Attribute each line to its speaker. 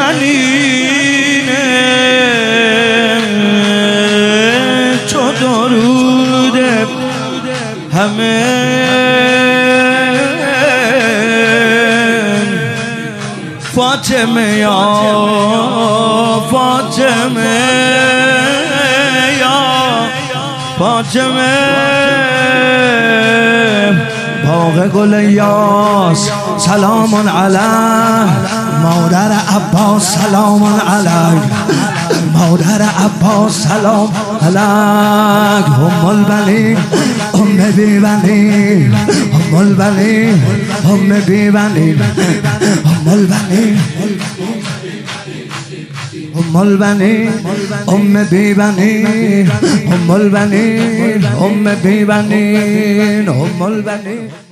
Speaker 1: البنینه چو درود همه فاطمه یا فاطمه یا فاطمه باغ گل یاس سلام علیه مادر عباس سلام علیه مادر عباس سلام علیه ام البنین ام بی‌بنین ام البنین ام بی‌بنین ام البنین ام البنین ام بی‌بنین ام البنین ام بی‌بنین ام البنین